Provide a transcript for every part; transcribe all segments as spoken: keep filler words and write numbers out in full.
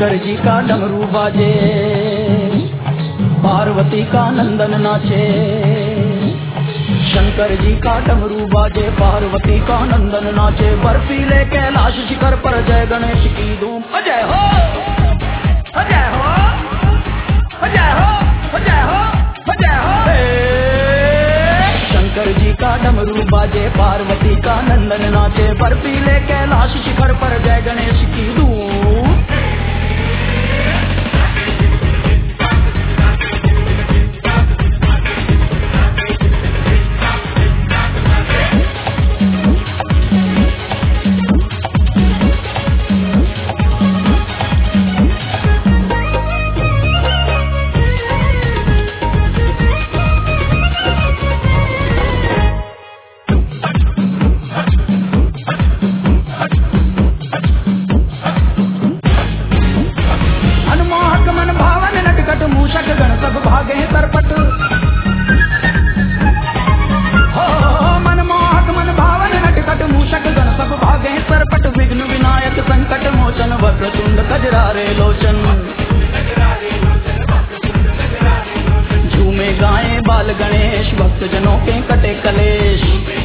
शंकर जी का डमरू बाजे, पार्वती का नंदन नाचे। शंकर जी का डमरू बाजे, पार्वती का नंदन नाचे। बर्फीले कैलाश शिखर पर जय गणेश की धूम। अजय हो, अजय हो, अजय हो, अजय हो, अजय हो। शंकर जी का डमरू बाजे, पार्वती का नंदन नाचे। बर्फीले कैलाश शिखर पर जय गणेश की धूम। वक्रतुंड कजरारे लोचन, झूमे गाए बाल गणेश, भक्त जनों के कटे कलेश।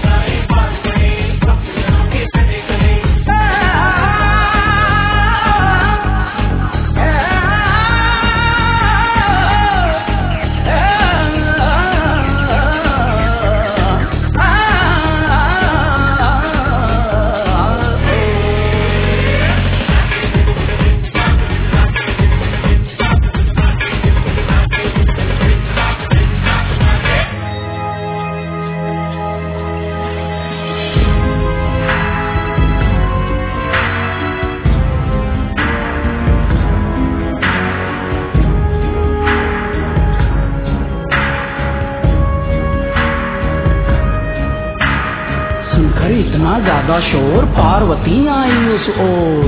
इतना ज्यादा शोर, पार्वती आई उस ओर।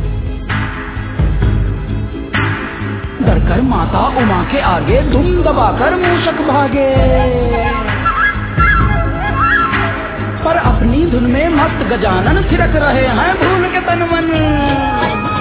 डरकर माता उमा के आगे दुम दबाकर मूषक भागे। पर अपनी धुन में मस्त गजानन थिरक रहे हैं भूल के तन मन।